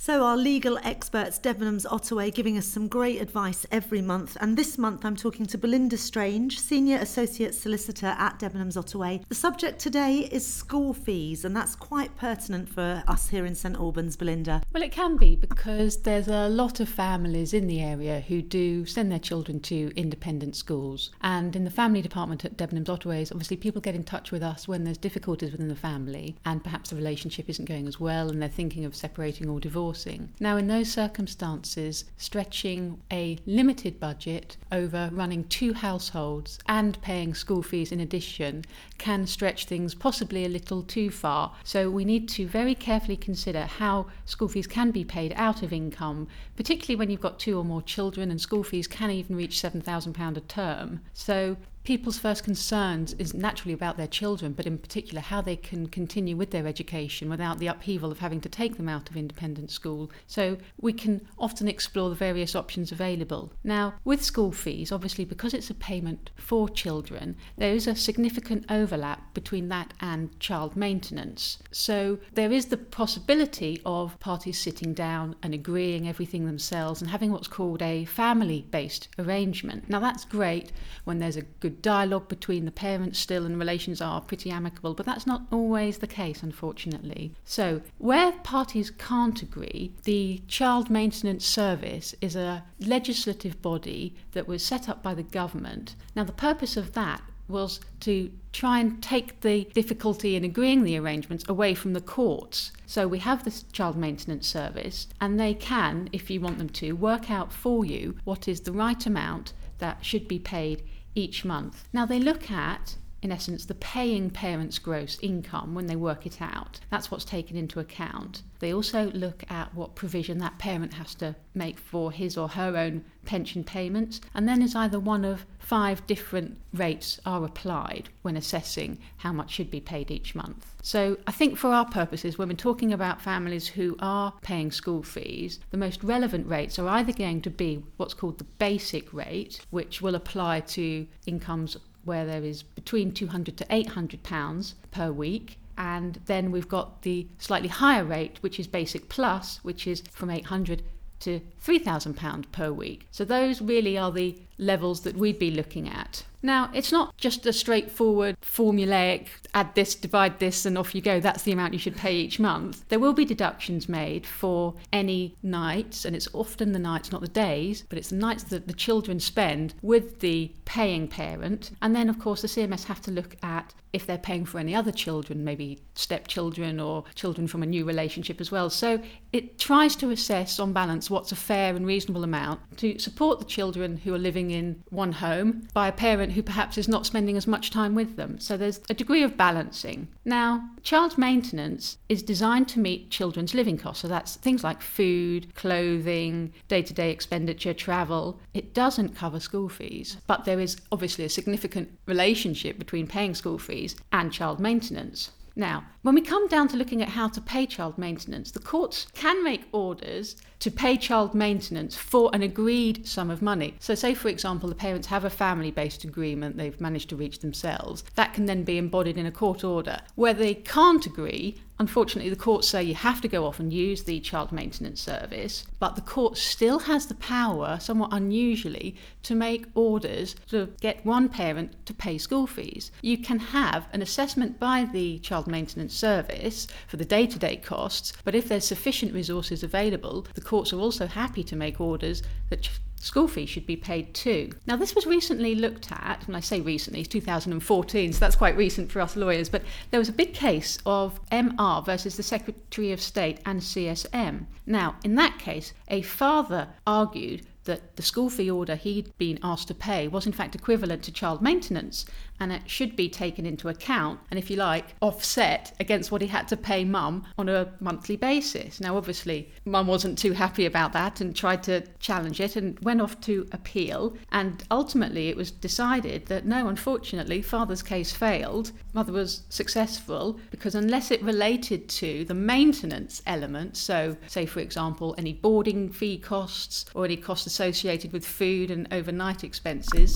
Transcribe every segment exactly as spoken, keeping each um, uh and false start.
So our legal experts, Debenhams Ottaway, giving us some great advice every month. And this month I'm talking to Belinda Strange, Senior Associate Solicitor at Debenhams Ottaway. The subject today is school fees, and that's quite pertinent for us here in St Albans, Belinda. Well, it can be, because there's a lot of families in the area who do send their children to independent schools. And in the family department at Debenhams Ottaway, obviously people get in touch with us when there's difficulties within the family and perhaps the relationship isn't going as well and they're thinking of separating or divorcing. Now, in those circumstances, stretching a limited budget over running two households and paying school fees in addition can stretch things possibly a little too far. So we need to very carefully consider how school fees can be paid out of income, particularly when you've got two or more children, and school fees can even reach seven thousand pounds a term. So people's first concerns is naturally about their children, but in particular how they can continue with their education without the upheaval of having to take them out of independent school. So we can often explore the various options available. Now, with school fees, obviously because it's a payment for children, there is a significant overlap between that and child maintenance. So there is the possibility of parties sitting down and agreeing everything themselves and having what's called a family-based arrangement. Now, that's great when there's a good dialogue between the parents still and relations are pretty amicable, but that's not always the case, unfortunately. So where parties can't agree, the Child Maintenance Service is a legislative body that was set up by the government. Now, the purpose of that was to try and take the difficulty in agreeing the arrangements away from the courts. So we have this Child Maintenance Service, and they can, if you want them to, work out for you what is the right amount that should be paid each month. Now, they look at, in essence, the paying parent's gross income when they work it out. That's what's taken into account. They also look at what provision that parent has to make for his or her own pension payments, and then is either one of five different rates are applied when assessing how much should be paid each month. So I think for our purposes, when we're talking about families who are paying school fees, the most relevant rates are either going to be what's called the basic rate, which will apply to incomes where there is between two hundred to eight hundred pounds per week. And then we've got the slightly higher rate, which is Basic Plus, which is from eight hundred to three thousand pounds per week. So those really are the levels that we'd be looking at. Now, it's not just a straightforward formulaic, add this, divide this, and off you go. That's the amount you should pay each month. There will be deductions made for any nights, and it's often the nights, not the days, but it's the nights that the children spend with the paying parent. And then, of course, the C M S have to look at if they're paying for any other children, maybe stepchildren or children from a new relationship as well. So it tries to assess, on balance, what's a fair and reasonable amount to support the children who are living in one home by a parent who perhaps is not spending as much time with them. So there's a degree of balancing. Now, child maintenance is designed to meet children's living costs. So that's things like food, clothing, day-to-day expenditure, travel. It doesn't cover school fees, but there is obviously a significant relationship between paying school fees and child maintenance. Now, when we come down to looking at how to pay child maintenance, the courts can make orders to pay child maintenance for an agreed sum of money. So say, for example, the parents have a family-based agreement they've managed to reach themselves. That can then be embodied in a court order. Where they can't agree, unfortunately, the courts say you have to go off and use the child maintenance service, but the court still has the power, somewhat unusually, to make orders to get one parent to pay school fees. You can have an assessment by the child maintenance service for the day-to-day costs, but if there's sufficient resources available, the courts are also happy to make orders that ch- school fees should be paid too. Now, this was recently looked at, and I say recently, it's two thousand fourteen, so that's quite recent for us lawyers, but there was a big case of M R versus the Secretary of State and C S M. Now, in that case, a father argued that the school fee order he'd been asked to pay was in fact equivalent to child maintenance, and it should be taken into account and, if you like, offset against what he had to pay mum on a monthly basis. Now, obviously, mum wasn't too happy about that and tried to challenge it and went off to appeal, and ultimately it was decided that no, unfortunately, father's case failed. Mother was successful because unless it related to the maintenance element, so say, for example, any boarding fee costs or any costs associated with food and overnight expenses,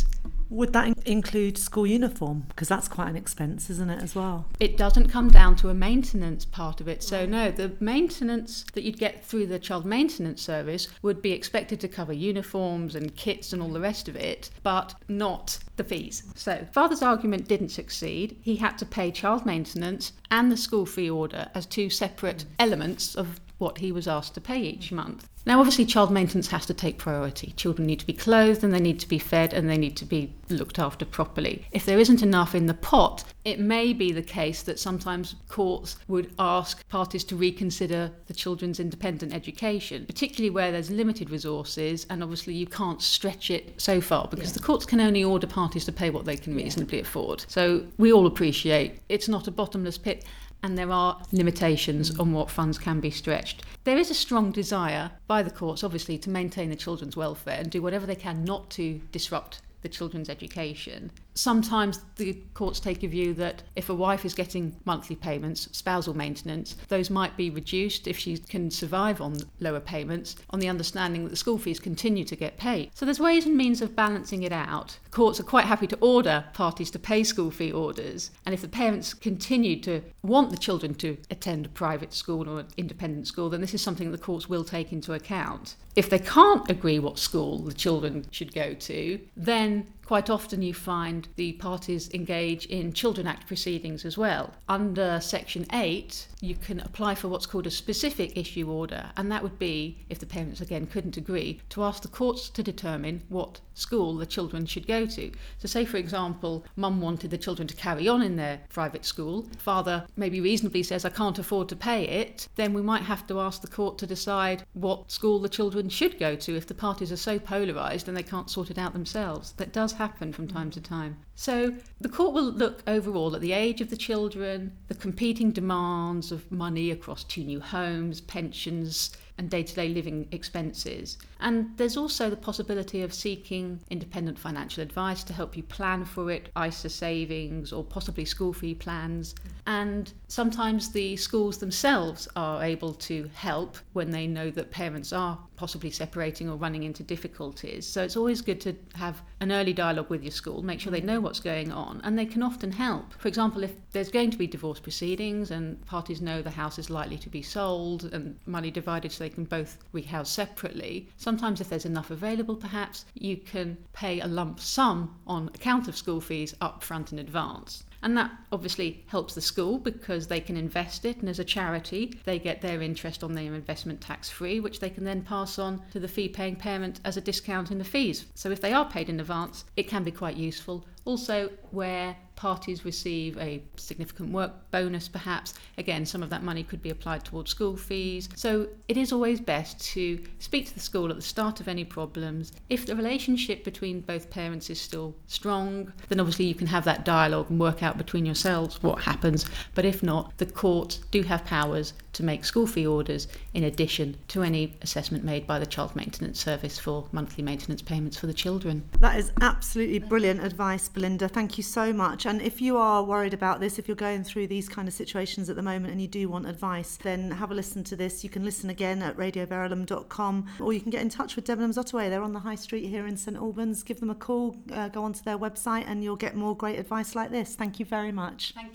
Would that in- include school uniform? Because that's quite an expense, isn't it, as well? It doesn't come down to a maintenance part of it. So no, the maintenance that you'd get through the child maintenance service would be expected to cover uniforms and kits and all the rest of it, but not the fees. So father's argument didn't succeed. He had to pay child maintenance and the school fee order as two separate elements of what he was asked to pay each month. Now, obviously, child maintenance has to take priority. Children need to be clothed and they need to be fed and they need to be looked after properly. If there isn't enough in the pot, it may be the case that sometimes courts would ask parties to reconsider the children's independent education, particularly where there's limited resources and obviously you can't stretch it so far because yeah. the courts can only order parties to pay what they can reasonably yeah. afford. So we all appreciate it's not a bottomless pit, and there are limitations mm. on what funds can be stretched. There is a strong desire by the courts, obviously, to maintain the children's welfare and do whatever they can not to disrupt the children's education. Sometimes the courts take a view that if a wife is getting monthly payments, spousal maintenance, those might be reduced if she can survive on lower payments, on the understanding that the school fees continue to get paid. So there's ways and means of balancing it out. Courts are quite happy to order parties to pay school fee orders, and if the parents continue to want the children to attend a private school or an independent school, then this is something the courts will take into account. If they can't agree what school the children should go to, then quite often you find the parties engage in Children Act proceedings as well. Under Section eight, you can apply for what's called a specific issue order, and that would be, if the parents again couldn't agree, to ask the courts to determine what school the children should go to. So say, for example, mum wanted the children to carry on in their private school, father maybe reasonably says, I can't afford to pay it, then we might have to ask the court to decide what school the children should go to if the parties are so polarised and they can't sort it out themselves. That does happen from time to time. So the court will look overall at the age of the children, the competing demands of money across two new homes, pensions, and day-to-day living expenses. And there's also the possibility of seeking independent financial advice to help you plan for it, I S A savings or possibly school fee plans. And sometimes the schools themselves are able to help when they know that parents are possibly separating or running into difficulties. So it's always good to have an early dialogue with your school, make sure they know what's going on, and they can often help. For example, if there's going to be divorce proceedings and parties know the house is likely to be sold and money divided so they can both rehouse separately, sometimes if there's enough available perhaps, you can pay a lump sum on account of school fees up front in advance. And that obviously helps the school because they can invest it, and as a charity they get their interest on their investment tax-free, which they can then pass on to the fee-paying parent as a discount in the fees. So if they are paid in advance, it can be quite useful. Also, where parties receive a significant work bonus perhaps, again, some of that money could be applied towards school fees. So it is always best to speak to the school at the start of any problems. If the relationship between both parents is still strong, then obviously you can have that dialogue and work out between yourselves what happens. But if not, the courts do have powers to make school fee orders in addition to any assessment made by the Child Maintenance Service for monthly maintenance payments for the children. That is absolutely brilliant advice, Belinda. Thank you so much. And if you are worried about this, if you're going through these kind of situations at the moment and you do want advice, then have a listen to this. You can listen again at radio verulam dot com, or you can get in touch with Debenhams Ottaway. They're on the high street here in St Albans. Give them a call, uh, go onto their website, and you'll get more great advice like this. Thank you very much. Thank you.